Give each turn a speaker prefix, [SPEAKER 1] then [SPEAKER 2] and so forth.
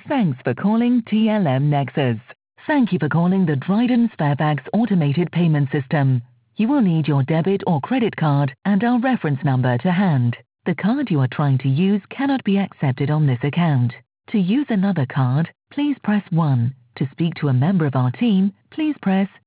[SPEAKER 1] Thanks for calling TLM Nexus. Thank you for calling the Dryden Sparebags automated payment system. You will need your debit or credit card and our reference number to hand. The card you are trying to use cannot be accepted on this account. To use another card, please press 1. To speak to a member of our team, please press